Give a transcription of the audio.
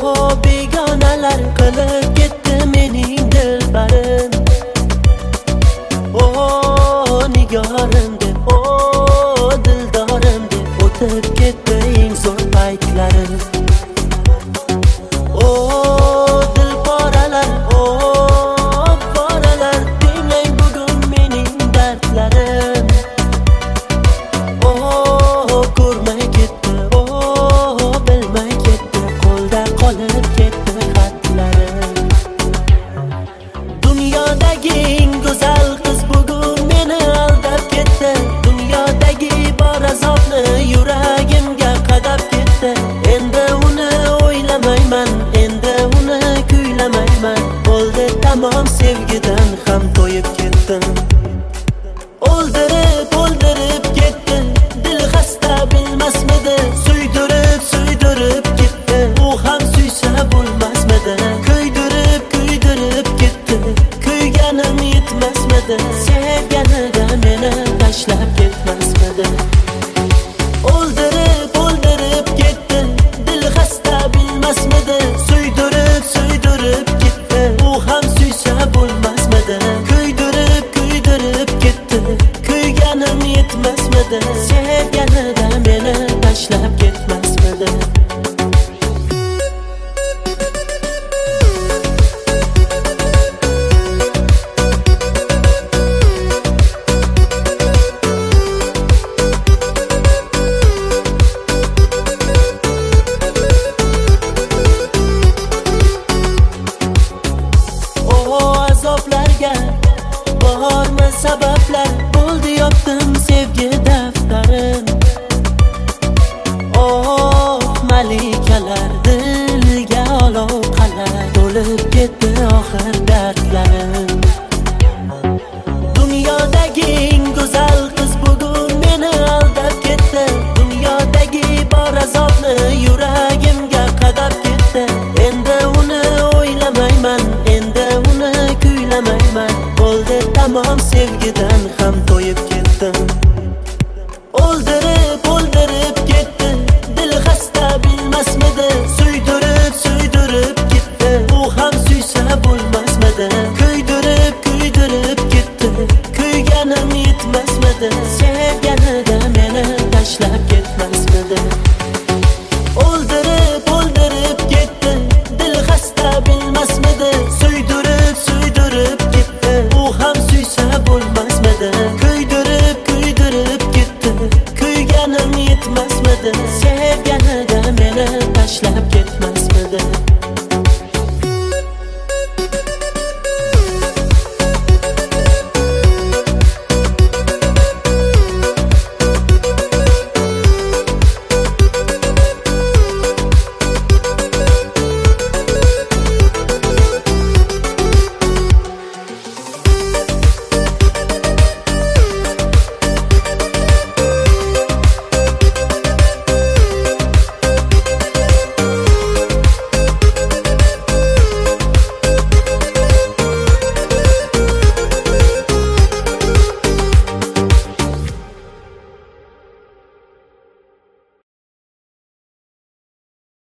Oh, begonalar qilib ketdi mening dilbarim. Oh, nigorim deb, oh, dildorim deb o'tib ketdi eng zo'r paytlarim. Oh, dilporalar, oh, poralar, tinglang bugun mening dardlarim. Oh, ko'rmay ketdi, oh, bilmay ketdi, qo'lda qolib ketdi xatlarim. Dunyodagi eng go'zal qiz bugun meni aldab ketdi. Dunyodagi bor azobni yuragimga qadab ketdi. Endi uni o'ylamayman, endi uni kuylamayman. Bo'ldi tamom, sevgidan ham to'yib ketdim. O'ldirib ketdi, dil xasta bilmasmidi. Suydirib ketdi, u ham suysa bo'lmasmidi. Kuydirib ketdi, kuyganim yetmasmidi. Sevganida meni tashlab ketmasmidi. O'ldirib ketdi, dil xasta bilmasmidi. Suydirib ketdi, u ham suysa bo'lmasmidi. Kuydirib ketdi, kuyganim yetmasmidi. Sevganida meni tashlab ketmasmidi. Azoblarga bormi sabablar, bo'ldi yopdim sevgi daftarim. Oh, malikalar, dilga olov qalar, to'lib ketdi oxir dardlarim. Dunyodagi eng go'zal qiz bugun meni aldab ketdi. Dunyodagi bor azobni yuragimga qadab ketdi. Endi uni o'ylamayman, endi uni kuylamayman. Bo'ldi tamom, sevgidan ham to'yib ketdim. O'ldirib ketdi, dil xasta bilmasmidi. Suydirib ketdi, u ham suysa bo'lmasmidi. Kuydirib ketdi, kuyganim yetmasmidi. Sevganida meni tashlab ketmasmidi. O'ldirib ketdi, dil xasta bilmasmidi. Suydirib ketdi, u ham suysa bo'lmasmidi. Kuydirib ketdi, kuyganim yetmasmidi. Sevganida meni tashlab ketdi.